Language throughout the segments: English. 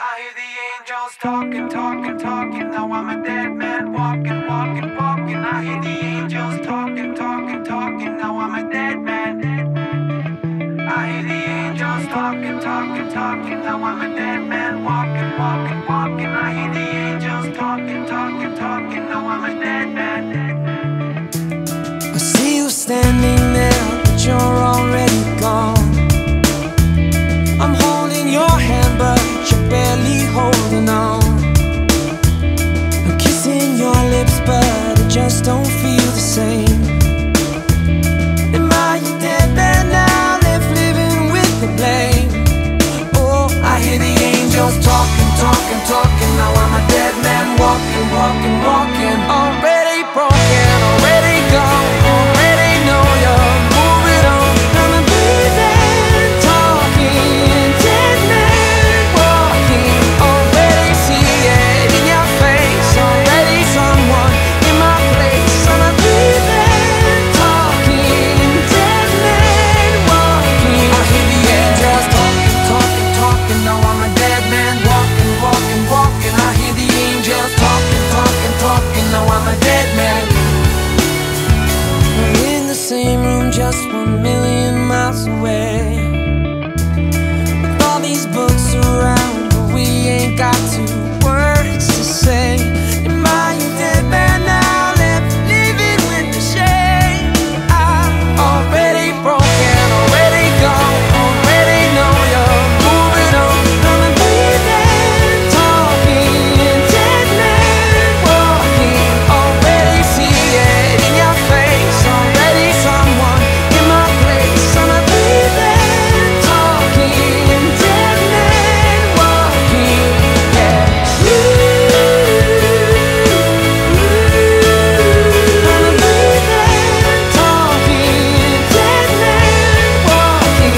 I hear the angels talking, talking, talking. Now I'm a dead man walking, walking, walking. I hear the angels talking, talking, talking. Now I'm a dead man. I hear the angels talking, talking, talking. Now I'm a dead man walking, walking, walking. I hear the angels talking, talking, talking. Now I'm a dead man. I see you standing there, but you're already gone. I'm holding your hand, but you're barely holding on. I'm kissing your lips, but it just don't feel the same. Am I a dead man now, left living with the blame? Oh, I hear the angels talking, talking, talking. Now I'm a dead man walking, walking, walking. Already broken, already gone, already know you're moving on. I'm a breathing, talking, dead man walking. Already see it in your face, already someone in my place. I'm a breathing, talking, dead man walking. I hear the angels talking, talking, talking. Now I'm a dead man walking, walking, walking. I hear the angels talking, talking, talking. Now I'm a dead man. We're in the same room, just 1,000,000 miles away. With all these books around, but we ain't got 2 words to say. Am I a dead man now, left living with the shame? I'm already broken, already gone, already know you're moving on. I'm a breathing, talking, dead man walking. Already see it in your face, already someone in my place. I'm a breathing, talking, dead man walking. Yeah. I'm a breathing, talking, dead man walking.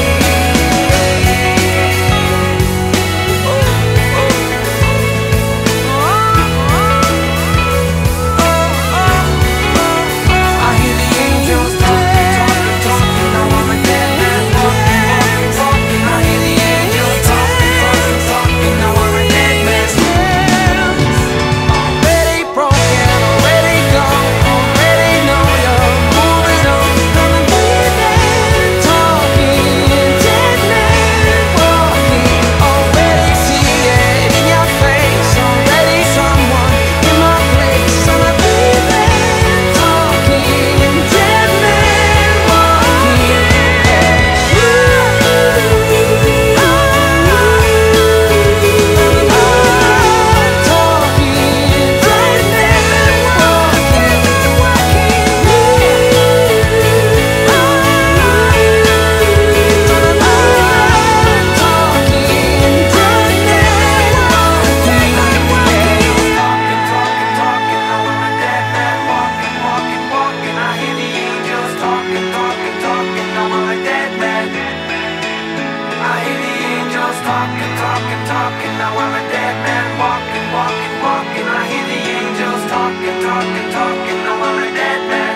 I hear the angels talking, talking, talking. Now I'm a dead man walking, walking, walking. I hear the angels talking, talking, talking. Now I'm a dead man. Already broken, already gone, already know you're moving on. I'm a breathing, talking, dead man walking. Already see it in your face, already someone in my place. I'm a breathing, talking, dead man walking. Talking, talking, talking. Now I'm a dead man walking, walking, walking. I hear the angels talking, talking, talking. Now I'm a dead man.